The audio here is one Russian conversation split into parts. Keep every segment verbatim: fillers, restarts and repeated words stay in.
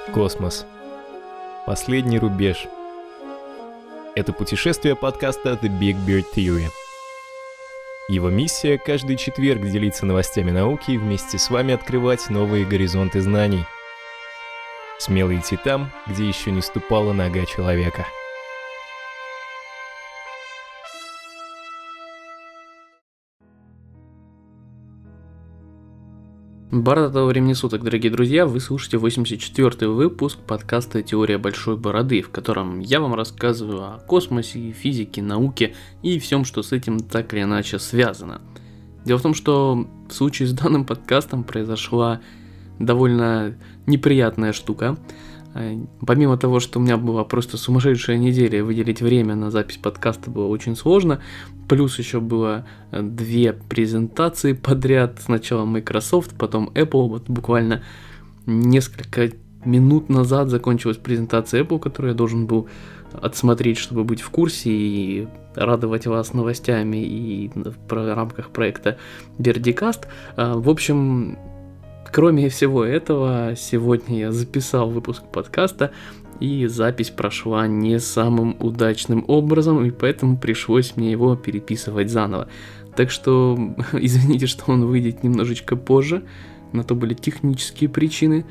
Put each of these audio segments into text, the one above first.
Космос. Последний рубеж. Это путешествие подкаста The Big Bird Theory. Его миссия — каждый четверг делиться новостями науки и вместе с вами открывать новые горизонты знаний. Смело идти там, где еще не ступала нога человека. Бородатого времени суток, дорогие друзья, вы слушаете восемьдесят четвёртый выпуск подкаста «Теория большой бороды», в котором я вам рассказываю о космосе, физике, науке и всем, что с этим так или иначе связано. Дело в том, что в случае с данным подкастом произошла довольно неприятная штука. Помимо того, что у меня была просто сумасшедшая неделя, выделить время на запись подкаста было очень сложно, плюс еще было две презентации подряд, сначала Microsoft, потом Apple, вот буквально несколько минут назад закончилась презентация Apple, которую я должен был отсмотреть, чтобы быть в курсе и радовать вас новостями и в рамках проекта Verticast. В общем, кроме всего этого, сегодня я записал выпуск подкаста, и запись прошла не самым удачным образом, и поэтому пришлось мне его переписывать заново. Так что извините, что он выйдет немножечко позже, на то были технические причины.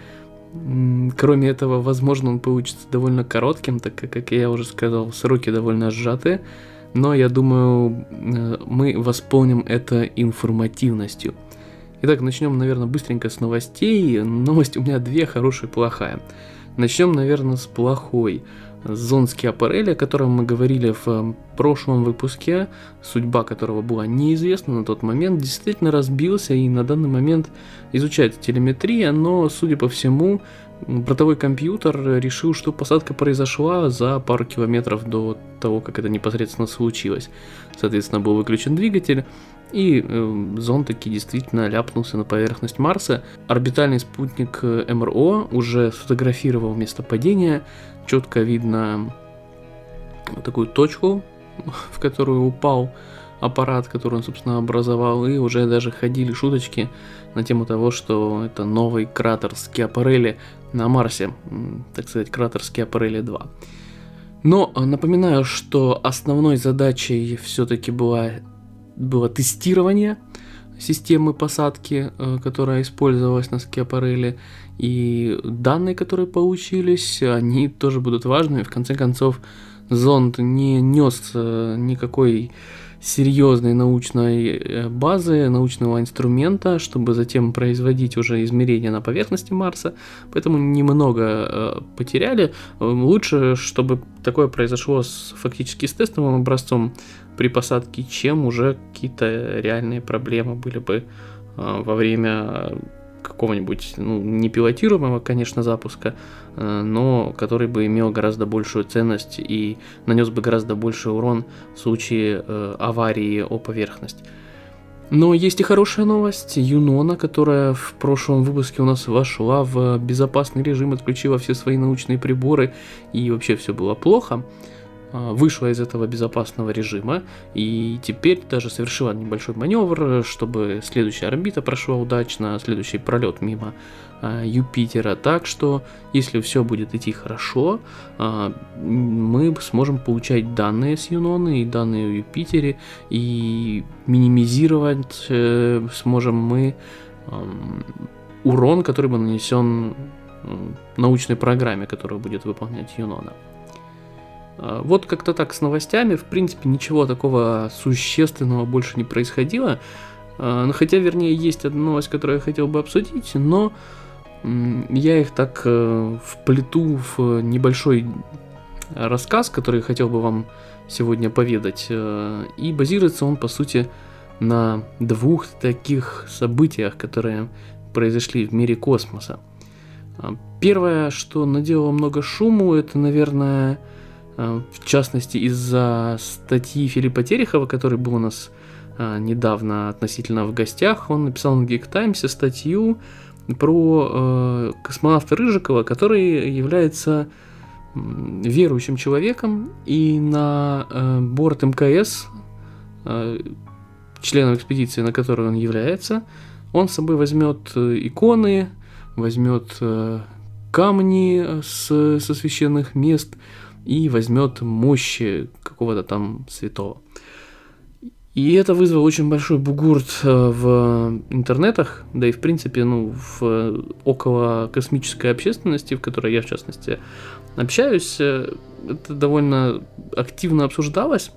Кроме этого, возможно, он получится довольно коротким, так как, как я уже сказал, сроки довольно сжатые, но я думаю, мы восполним это информативностью. Итак, начнем, наверное, быстренько с новостей. Новость у меня две, хорошая и плохая. Начнем, наверное, с плохой. Зонд Скиапарелли, о котором мы говорили в прошлом выпуске, судьба которого была неизвестна на тот момент, действительно разбился и на данный момент изучается телеметрия, но, судя по всему, бортовой компьютер решил, что посадка произошла за пару километров до того, как это непосредственно случилось. Соответственно, был выключен двигатель, и э, зонд таки действительно ляпнулся на поверхность Марса. Орбитальный спутник эм эр о уже сфотографировал место падения. Четко видно такую точку, в которую упал аппарат, который он, собственно, образовал. И уже даже ходили шуточки на тему того, что это новый кратер Скиапарелли на Марсе. Так сказать, кратер Скиапарелли два. Но напоминаю, что основной задачей все-таки была было тестирование системы посадки, которая использовалась на Скиапарелли, и данные, которые получились, они тоже будут важными. В конце концов, зонд не нес никакой серьезной научной базы, научного инструмента, чтобы затем производить уже измерения на поверхности Марса, поэтому немного потеряли. Лучше, чтобы такое произошло с, фактически с тестовым образцом при посадке, чем уже какие-то реальные проблемы были бы во время какого-нибудь, ну, не пилотируемого, конечно, запуска, но который бы имел гораздо большую ценность и нанес бы гораздо больший урон в случае аварии о поверхность. Но есть и хорошая новость. Юнона, которая в прошлом выпуске у нас вошла в безопасный режим, отключила все свои научные приборы, и вообще все было плохо, вышла из этого безопасного режима и теперь даже совершила небольшой маневр, чтобы следующая орбита прошла удачно, следующий пролет мимо Юпитера. Так что, если все будет идти хорошо, мы сможем получать данные с Юноны и данные о Юпитере, и минимизировать сможем мы урон, который бы нанесен научной программе, которую будет выполнять Юнона. Вот как-то так с новостями. В принципе, ничего такого существенного больше не происходило. Хотя, вернее, есть одна новость, которую я хотел бы обсудить, но я их так вплету в небольшой рассказ, который я хотел бы вам сегодня поведать. И базируется он, по сути, на двух таких событиях, которые произошли в мире космоса. Первое, что наделало много шуму, это, наверное, в частности, из-за статьи Филиппа Терехова, который был у нас а, недавно относительно в гостях. Он написал на Geek Times статью про э, космонавта Рыжикова, который является э, верующим человеком, и на э, борт эм ка эс, э, членом экспедиции, на которой он является, он с собой возьмет иконы, возьмет э, камни с, со священных мест и возьмет мощи какого-то там святого. И это вызвало очень большой бугурт в интернетах, да и в принципе, ну, в около космической общественности, в которой я, в частности, общаюсь, это довольно активно обсуждалось.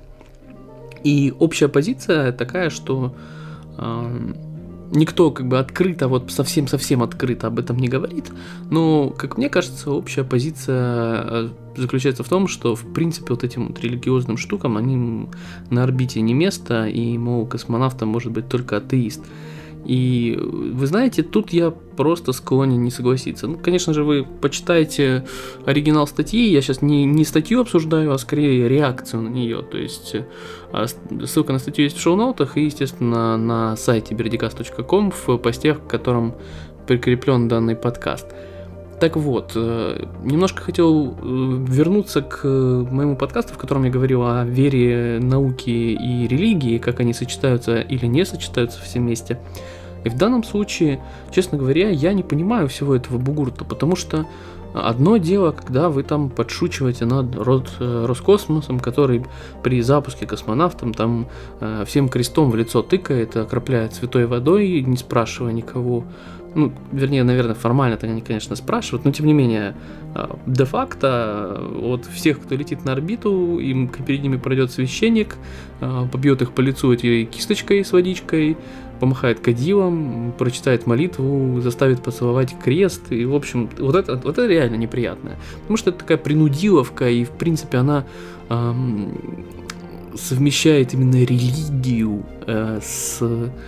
И общая позиция такая, что э, никто как бы открыто, вот совсем-совсем открыто об этом не говорит, но, как мне кажется, общая позиция заключается в том, что, в принципе, вот этим вот религиозным штукам, они на орбите не место, и, мол, космонавтом может быть только атеист. И вы знаете, тут я просто склонен не согласиться. Ну, конечно же, вы почитаете оригинал статьи, я сейчас не, не статью обсуждаю, а скорее реакцию на нее. То есть ссылка на статью есть в шоу-ноутах и, естественно, на сайте бердикаст точка ком в посте, в котором прикреплен данный подкаст. Так вот, немножко хотел вернуться к моему подкасту, в котором я говорил о вере, науке и религии, как они сочетаются или не сочетаются все вместе. И в данном случае, честно говоря, я не понимаю всего этого бугурта, потому что одно дело, когда вы там подшучиваете над Роскосмосом, который при запуске космонавтом там всем крестом в лицо тыкает, окропляет святой водой, не спрашивая никого. Ну, вернее, наверное, формально-то они, конечно, спрашивают, но тем не менее, де-факто от всех, кто летит на орбиту, им перед ними пройдет священник, побьет их по лицу этой кисточкой с водичкой, помахает кадилом, прочитает молитву, заставит поцеловать крест, и, в общем, вот это, вот это реально неприятно, потому что это такая принудиловка, и, в принципе, она эм, совмещает именно религию э, с...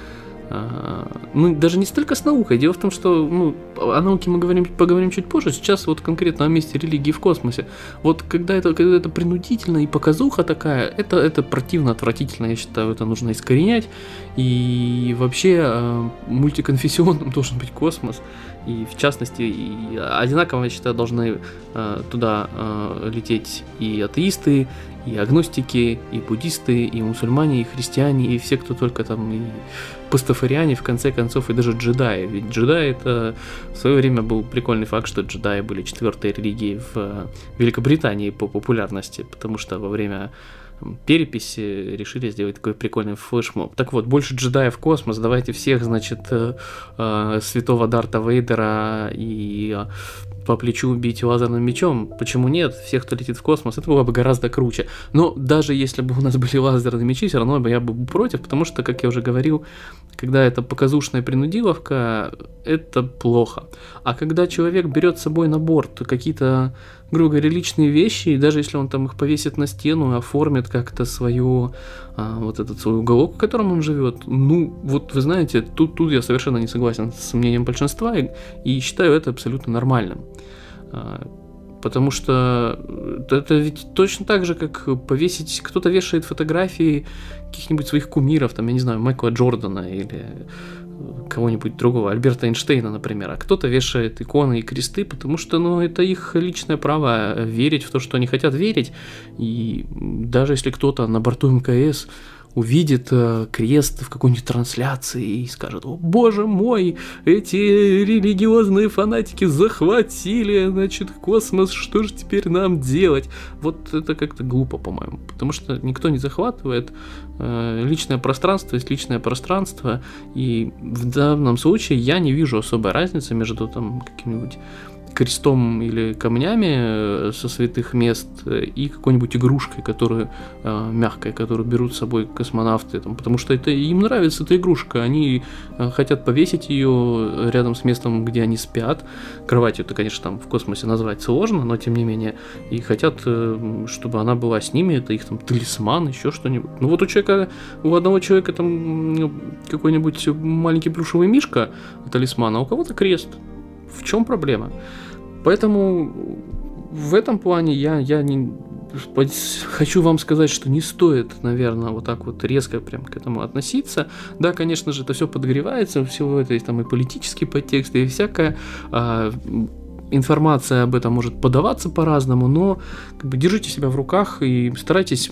Ну, даже не столько с наукой. Дело в том, что ну, о науке мы говорим, поговорим чуть позже. Сейчас вот конкретно о месте религии в космосе. Вот когда это, когда это принудительно и показуха такая, это, это противно, отвратительно. Я считаю, это нужно искоренять. И вообще мультиконфессионным должен быть космос. И в частности, и одинаково, я считаю, должны э, туда э, лететь и атеисты, и агностики, и буддисты, и мусульмане, и христиане, и все, кто только там, и пастафариане, в конце концов, и даже джедаи. Ведь джедаи — это в свое время был прикольный факт, что джедаи были четвертой религией в Великобритании по популярности, потому что во время переписи решили сделать такой прикольный флешмоб. Так вот, больше джедаев в космос, давайте всех, значит, э, э, святого Дарта Вейдера и э, по плечу бить лазерным мечом. Почему нет? Всех, кто летит в космос, это было бы гораздо круче. Но даже если бы у нас были лазерные мечи, все равно бы я был против, потому что, как я уже говорил, когда это показушная принудиловка, это плохо. А когда человек берет с собой на борт какие-то, грубо говоря, личные вещи, и даже если он там их повесит на стену, оформит как-то свою, а, вот этот свой уголок, в котором он живет, ну, вот вы знаете, тут, тут я совершенно не согласен с мнением большинства и, и считаю это абсолютно нормальным. А, потому что это ведь точно так же, как повесить, кто-то вешает фотографии каких-нибудь своих кумиров, там, я не знаю, Майкла Джордана или кого-нибудь другого, Альберта Эйнштейна, например, а кто-то вешает иконы и кресты, потому что, ну, это их личное право верить в то, что они хотят верить, и даже если кто-то на борту эм ка эс увидит э, крест в какой-нибудь трансляции и скажет: «О, боже мой, эти религиозные фанатики захватили, значит, космос, что же теперь нам делать?» Вот это как-то глупо, по-моему, потому что никто не захватывает. Э, личное пространство есть личное пространство, и в данном случае я не вижу особой разницы между там каким-нибудь крестом или камнями со святых мест и какой-нибудь игрушкой, которую э, мягкой, которую берут с собой космонавты, там, потому что это, им нравится эта игрушка, они э, хотят повесить ее рядом с местом, где они спят. Кроватью это, конечно, там в космосе назвать сложно, но тем не менее, и хотят, э, чтобы она была с ними, это их там талисман, еще что-нибудь. Ну вот у человека, у одного человека там ну, какой-нибудь маленький плюшевый мишка талисман, а у кого-то крест. В чем проблема? Поэтому в этом плане я, я не, хочу вам сказать, что не стоит, наверное, вот так вот резко прям к этому относиться. Да, конечно же, это все подогревается, всего это есть там и политические подтексты, и всякая а, информация об этом может подаваться по-разному, но как бы держите себя в руках и старайтесь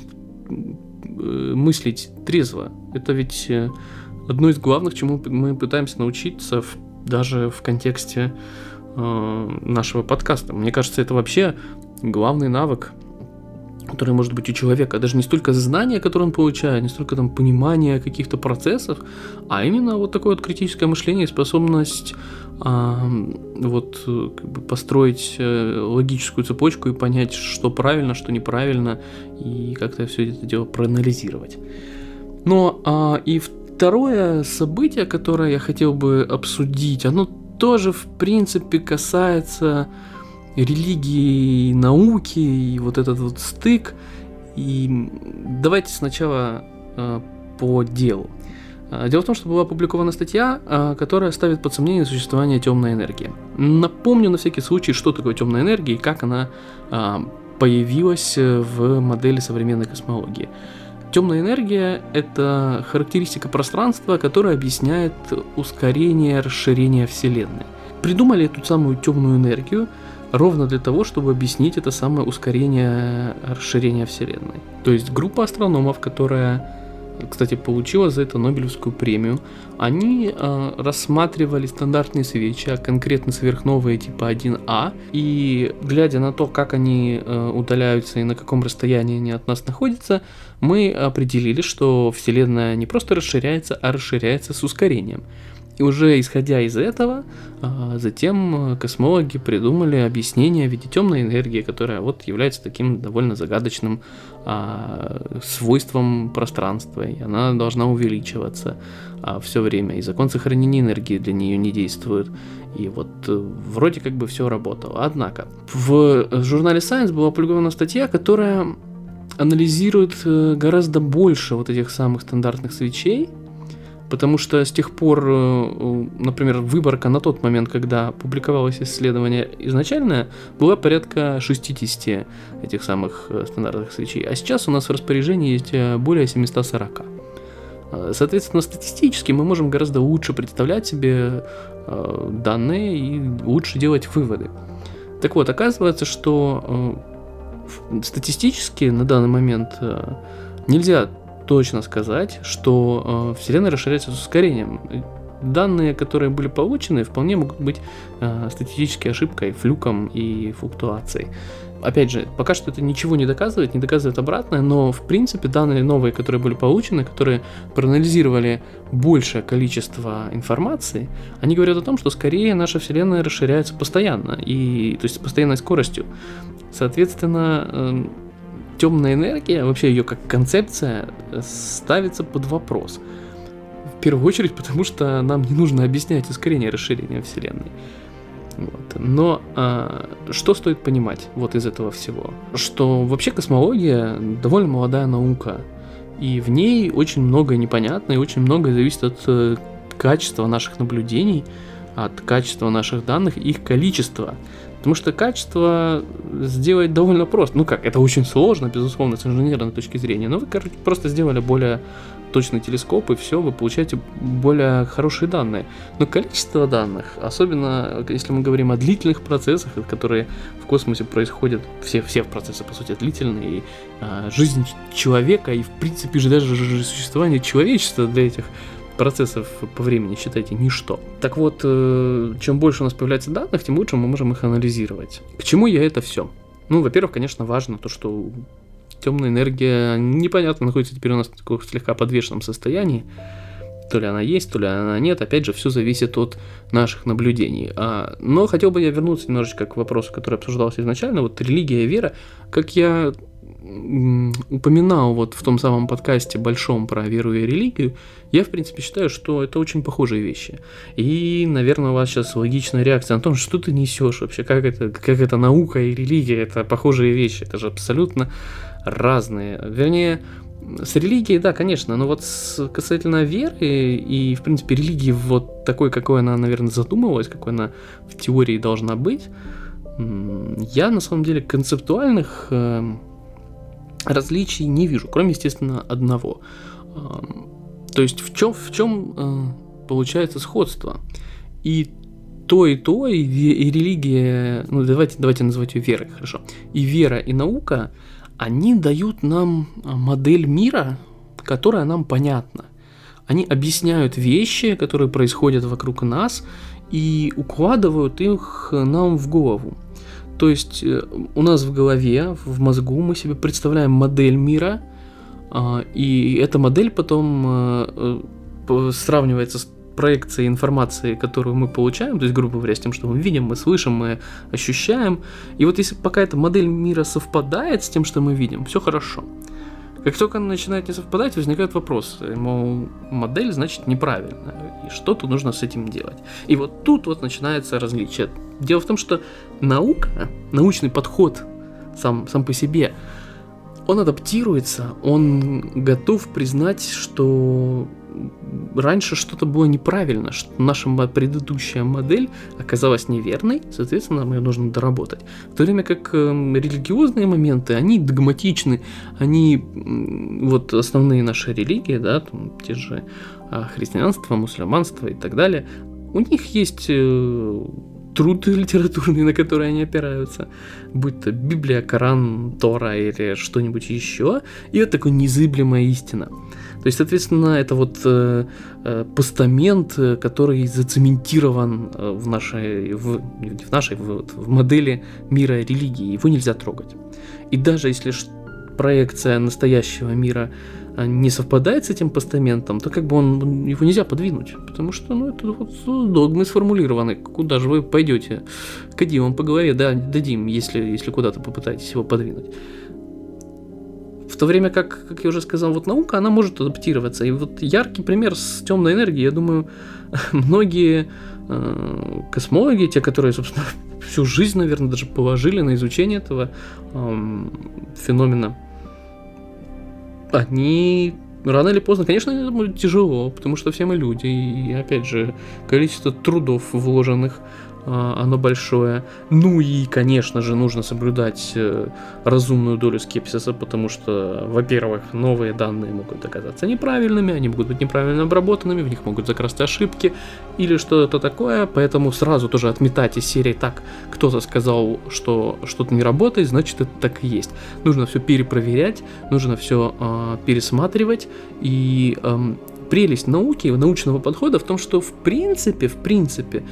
мыслить трезво. Это ведь одно из главных, чему мы пытаемся научиться в, даже в контексте э, нашего подкаста. Мне кажется, это вообще главный навык, который может быть у человека. Даже не столько знания, которые он получает, не столько там понимание каких-то процессов, а именно вот такое вот критическое мышление и способность э, вот как бы построить логическую цепочку и понять, что правильно, что неправильно, и как-то все это дело проанализировать. Но а, и второе событие, которое я хотел бы обсудить, оно тоже, в принципе, касается религии и науки, и вот этот вот стык. И давайте сначала а, по делу. Дело в том, что была опубликована статья, а, которая ставит под сомнение существование темной энергии. Напомню на всякий случай, что такое темная энергия и как она а, появилась в модели современной космологии. Темная энергия – это характеристика пространства, которая объясняет ускорение расширения Вселенной. Придумали эту самую темную энергию ровно для того, чтобы объяснить это самое ускорение расширения Вселенной. То есть группа астрономов, которая, кстати, получила за это Нобелевскую премию, они э, рассматривали стандартные свечи, а конкретно сверхновые типа один А, и глядя на то, как они э, удаляются и на каком расстоянии они от нас находятся, мы определили, что Вселенная не просто расширяется, а расширяется с ускорением. И уже исходя из этого, э, затем космологи придумали объяснение в виде темной энергии, которая вот является таким довольно загадочным э, свойством пространства, и она должна увеличиваться э, все время, и закон сохранения энергии для нее не действует. И вот э, вроде как бы все работало. Однако в журнале Science была опубликована статья, которая анализирует э, гораздо больше вот этих самых стандартных свечей, потому что с тех пор, например, выборка на тот момент, когда публиковалось исследование изначальное, была порядка шестьдесят этих самых стандартных свечей, а сейчас у нас в распоряжении есть более семьсот сорок. Соответственно, статистически мы можем гораздо лучше представлять себе данные и лучше делать выводы. Так вот, оказывается, что статистически на данный момент нельзя точно сказать, что э, Вселенная расширяется с ускорением. Данные, которые были получены, вполне могут быть э, статистической ошибкой, флюком и флуктуацией. Опять же, пока что это ничего не доказывает, не доказывает обратное, но в принципе данные новые, которые были получены, которые проанализировали большее количество информации, они говорят о том, что скорее наша Вселенная расширяется постоянно, и, то есть с постоянной скоростью. Соответственно, э, темная энергия, вообще ее как концепция, ставится под вопрос. В первую очередь, потому что нам не нужно объяснять ускорение расширения Вселенной. Вот. Но а, что стоит понимать вот из этого всего? Что вообще космология довольно молодая наука, и в ней очень многое непонятно, и очень многое зависит от э, качества наших наблюдений, от качества наших данных, их количества. Потому что качество сделать довольно просто. Ну как, это очень сложно, безусловно, с инженерной точки зрения. Но вы, короче, просто сделали более точный телескоп, и все, вы получаете более хорошие данные. Но количество данных, особенно если мы говорим о длительных процессах, которые в космосе происходят, все, все процессы, по сути, длительные, и а, жизнь человека, и, в принципе, же даже существование человечества для этих процессов по времени, считайте, ничто. Так вот, чем больше у нас появляется данных, тем лучше мы можем их анализировать. К чему я это все? Ну, во-первых, конечно, важно то, что темная энергия непонятно находится теперь у нас в таком слегка подвешенном состоянии. То ли она есть, то ли она нет. Опять же, все зависит от наших наблюдений. А, но хотел бы я вернуться немножечко к вопросу, который обсуждался изначально. Вот религия и вера. Как я упоминал вот в том самом подкасте большом про веру и религию, я, в принципе, считаю, что это очень похожие вещи. И, наверное, у вас сейчас логичная реакция на то, что ты несешь вообще, как это, как это наука и религия, это похожие вещи, это же абсолютно разные. Вернее, с религией, да, конечно, но вот с, касательно веры и, в принципе, религии вот такой, какой она, наверное, задумывалась, какой она в теории должна быть, я, на самом деле, концептуальных различий не вижу, кроме, естественно, одного. То есть в чем, в чем получается сходство? И то, и то, и, и религия, ну давайте, давайте называть ее верой, хорошо. И вера, и наука, они дают нам модель мира, которая нам понятна. они объясняют вещи, которые происходят вокруг нас, и укладывают их нам в голову. То есть у нас в голове, в мозгу мы себе представляем модель мира, и эта модель потом сравнивается с проекцией информации, которую мы получаем, то есть, грубо говоря, с тем, что мы видим, мы слышим, мы ощущаем. И вот если пока эта модель мира совпадает с тем, что мы видим, все хорошо. Как только она начинает не совпадать, возникает вопрос, мол, модель, значит, неправильная, и что тут нужно с этим делать? И вот тут вот начинается различие. Дело в том, что наука, научный подход сам, сам по себе, он адаптируется, он готов признать, что раньше что-то было неправильно, что наша предыдущая модель оказалась неверной, соответственно, нам ее нужно доработать. В то время как э, религиозные моменты, они догматичны, они, э, вот основные наши религии, да, там, те же э, христианство, мусульманство и так далее, у них есть э, труды литературные, на которые они опираются, будь то Библия, Коран, Тора или что-нибудь еще, и это такая незыблемая истина. То есть, соответственно, это вот э, э, постамент, который зацементирован в нашей, в, в нашей в, в модели мира религии, его нельзя трогать. И даже если проекция настоящего мира не совпадает с этим постаментом, то как бы он, его нельзя подвинуть, потому что, ну, это вот догмы сформулированы, куда же вы пойдете, кадим вам по голове, да, дадим, если, если куда-то попытаетесь его подвинуть. В то время как, как я уже сказал, вот наука, она может адаптироваться. И вот яркий пример с темной энергией, я думаю, многие э, космологи, те, которые, собственно, всю жизнь, наверное, даже положили на изучение этого э, феномена, они рано или поздно, конечно, это будет тяжело, потому что все мы люди, и, опять же, количество трудов вложенных, оно большое. Ну и, конечно же, нужно соблюдать разумную долю скепсиса, потому что, во-первых, новые данные могут оказаться неправильными, они могут быть неправильно обработанными, в них могут закрасться ошибки или что-то такое, поэтому сразу тоже отметать из серии «так, кто-то сказал, что что-то не работает, значит, это так и есть». Нужно все перепроверять, нужно все э, пересматривать, и э, прелесть науки, научного подхода в том, что в принципе, в принципе,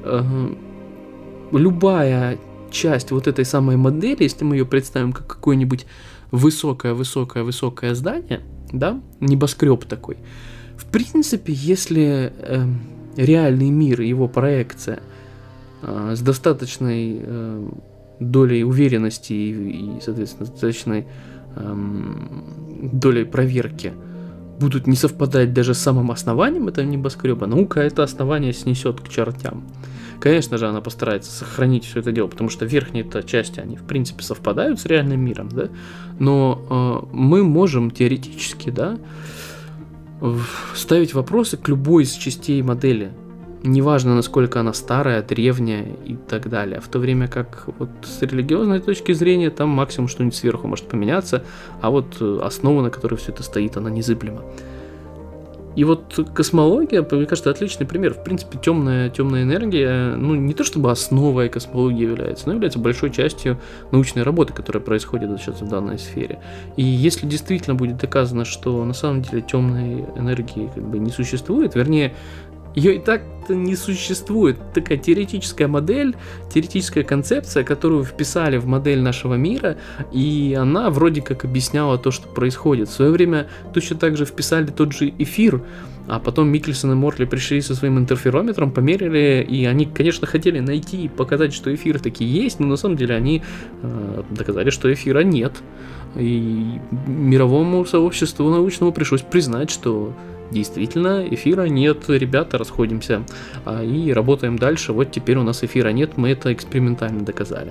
любая часть вот этой самой модели, если мы ее представим как какое-нибудь высокое-высокое-высокое здание, да, небоскреб такой, в принципе, если э, реальный мир, его проекция э, с достаточной э, долей уверенности и, и, соответственно, достаточной э, долей проверки будут не совпадать даже с самым основанием этого небоскреба, наука это основание снесет к чертям. Конечно же, она постарается сохранить все это дело, потому что верхние-то части, они в принципе совпадают с реальным миром, да, но э, мы можем теоретически, да, ставить вопросы к любой из частей модели, неважно, насколько она старая, древняя и так далее, в то время как вот с религиозной точки зрения там максимум что-нибудь сверху может поменяться, а вот основа, на которой все это стоит, она незыблема. И вот космология, мне кажется, отличный пример. В принципе, темная, темная энергия, ну, не то чтобы основой космологии является, но является большой частью научной работы, которая происходит сейчас в данной сфере. И если действительно будет доказано, что на самом деле темной энергии как бы не существует, вернее, ее и так-то не существует. Такая теоретическая модель, теоретическая концепция, которую вписали в модель нашего мира, и она вроде как объясняла то, что происходит. В свое время точно так же вписали тот же эфир, а потом Микельсон и Морли пришли со своим интерферометром, померили, и они, конечно, хотели найти и показать, что эфир таки есть, но на самом деле они э, доказали, что эфира нет. И мировому сообществу научному пришлось признать, что действительно, эфира нет, ребята, расходимся а, и работаем дальше. Вот теперь у нас эфира нет, мы это экспериментально доказали.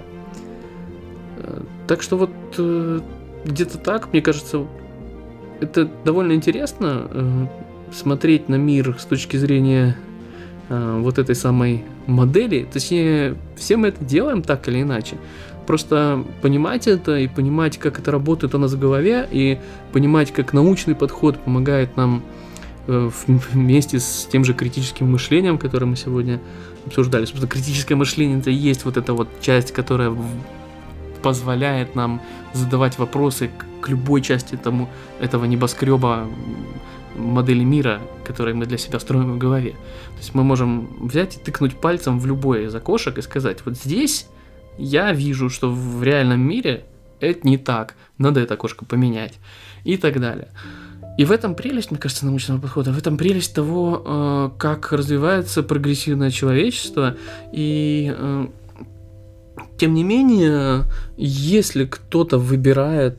Так что вот где-то так, мне кажется, это довольно интересно смотреть на мир с точки зрения вот этой самой модели. Точнее, все мы это делаем так или иначе. Просто понимать это и понимать, как это работает у нас в голове, и понимать, как научный подход помогает нам вместе с тем же критическим мышлением, которое мы сегодня обсуждали. Собственно, критическое мышление — это и есть вот эта вот часть, которая позволяет нам задавать вопросы к любой части этому, этого небоскреба модели мира, которые мы для себя строим в голове. То есть мы можем взять и тыкнуть пальцем в любое из окошек и сказать, вот здесь я вижу, что в реальном мире это не так, надо это окошко поменять и так далее. И в этом прелесть, мне кажется, научного подхода, в этом прелесть того, как развивается прогрессивное человечество. И тем не менее, если кто-то выбирает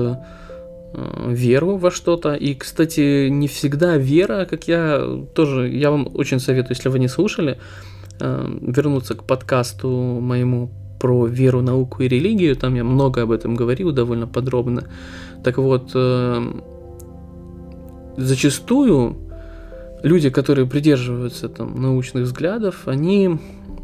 веру во что-то, и, кстати, не всегда вера, как я тоже, я вам очень советую, если вы не слушали, вернуться к подкасту моему про веру, науку и религию, там я много об этом говорил, довольно подробно. Так вот, зачастую люди, которые придерживаются там научных взглядов, они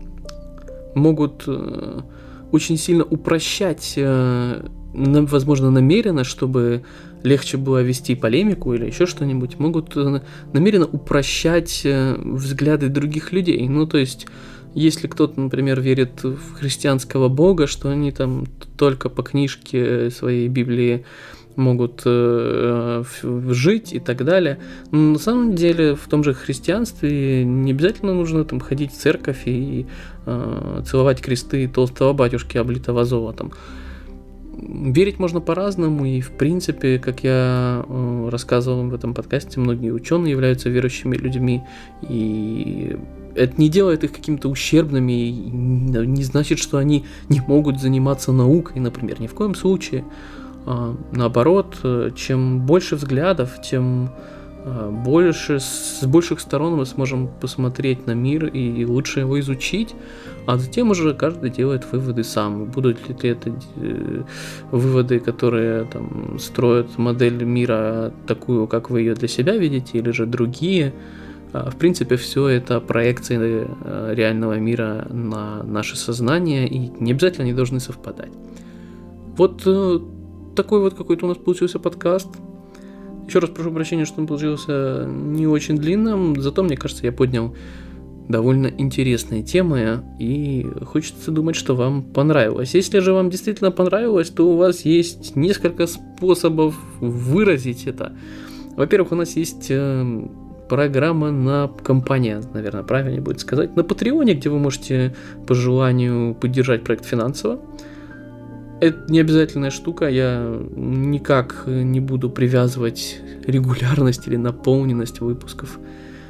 могут э, очень сильно упрощать, э, возможно, намеренно, чтобы легче было вести полемику или еще что-нибудь, могут э, намеренно упрощать э, взгляды других людей. Ну, то есть, если кто-то, например, верит в христианского бога, что они там только по книжке своей Библии могут э, жить и так далее. Но на самом деле в том же христианстве не обязательно нужно там ходить в церковь и э, целовать кресты толстого батюшки, облитого золотом. Верить можно по-разному, и в принципе, как я э, рассказывал в этом подкасте, многие ученые являются верующими людьми, и это не делает их какими-то ущербными, и не значит, что они не могут заниматься наукой, например, ни в коем случае. Наоборот, чем больше взглядов, тем больше, с больших сторон мы сможем посмотреть на мир и лучше его изучить, а затем уже каждый делает выводы сам. Будут ли это выводы, которые там, строят модель мира такую, как вы ее для себя видите, или же другие. В принципе, все это проекции реального мира на наше сознание, и не обязательно они должны совпадать. Вот такой вот какой-то у нас получился подкаст. Еще раз прошу прощения, что он получился не очень длинным, зато, мне кажется, я поднял довольно интересные темы, и хочется думать, что вам понравилось. Если же вам действительно понравилось, то у вас есть несколько способов выразить это. Во-первых, у нас есть программа на компания, наверное, правильнее будет сказать, на Патреоне, где вы можете по желанию поддержать проект финансово. Это не обязательная штука, я никак не буду привязывать регулярность или наполненность выпусков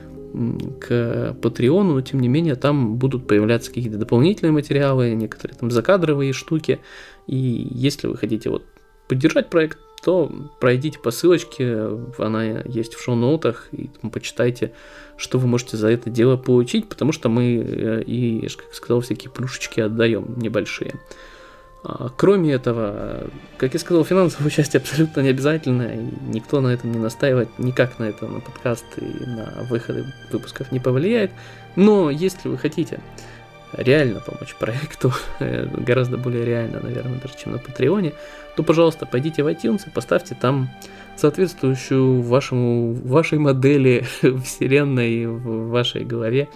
к Патреону, но тем не менее там будут появляться какие-то дополнительные материалы, некоторые там закадровые штуки, и если вы хотите вот поддержать проект, то пройдите по ссылочке, она есть в шоу-ноутах, и там почитайте, что вы можете за это дело получить, потому что мы и, как сказал, всякие плюшечки отдаем небольшие. Кроме этого, как я сказал, финансовое участие абсолютно не обязательно, и никто на этом не настаивает, никак на это, на подкаст и на выходы выпусков не повлияет. Но если вы хотите реально помочь проекту, гораздо более реально, наверное, даже, чем на Патреоне, то, пожалуйста, пойдите в iTunes и поставьте там соответствующую вашему, вашей модели вселенной в вашей голове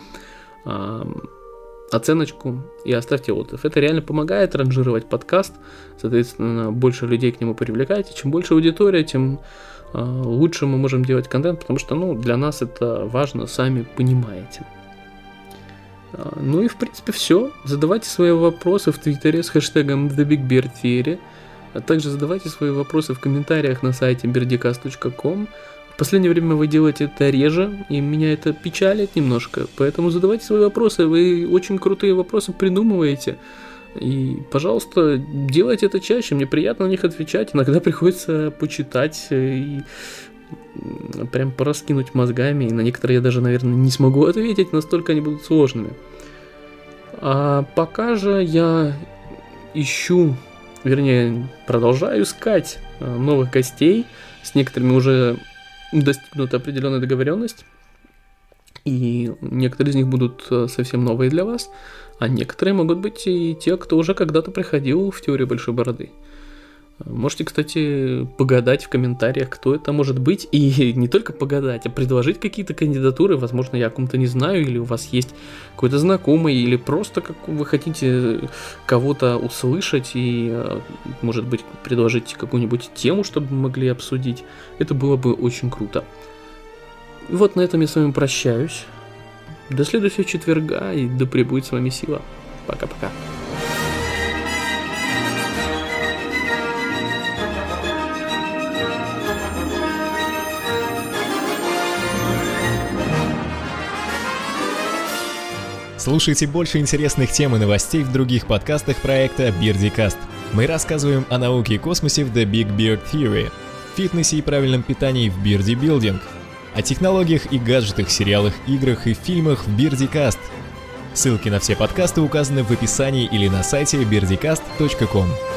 оценочку и оставьте отзыв. Это реально помогает ранжировать подкаст, соответственно, больше людей к нему привлекаете. Чем больше аудитория, тем э, лучше мы можем делать контент, потому что, ну, для нас это важно, сами понимаете. Э, ну и, в принципе, все. Задавайте свои вопросы в Твиттере с хэштегом The Big Beard Theory, а также задавайте свои вопросы в комментариях на сайте бердикаст точка ком. В последнее время вы делаете это реже, и меня это печалит немножко, поэтому задавайте свои вопросы, вы очень крутые вопросы придумываете, и, пожалуйста, делайте это чаще, мне приятно на них отвечать, иногда приходится почитать и прям пораскинуть мозгами, и на некоторые я даже, наверное, не смогу ответить, настолько они будут сложными. А пока же я ищу, вернее, продолжаю искать новых гостей, с некоторыми уже достигнута определенная договоренность, и некоторые из них будут совсем новые для вас, а некоторые могут быть и те, кто уже когда-то приходил в теорию большой бороды. Можете, кстати, погадать в комментариях, кто это может быть, и не только погадать, а предложить какие-то кандидатуры, возможно, я о ком-то не знаю, или у вас есть какой-то знакомый, или просто как вы хотите кого-то услышать и, может быть, предложить какую-нибудь тему, чтобы мы могли обсудить. Это было бы очень круто. И вот на этом я с вами прощаюсь. До следующего четверга, и да пребудет с вами сила. Пока-пока. Слушайте больше интересных тем и новостей в других подкастах проекта BirdieCast. Мы рассказываем о науке и космосе в The Big Beard Theory, фитнесе и правильном питании в Birdie Building, о технологиях и гаджетах, сериалах, играх и фильмах в BirdieCast. Ссылки на все подкасты указаны в описании или на сайте birdiecast точка ком.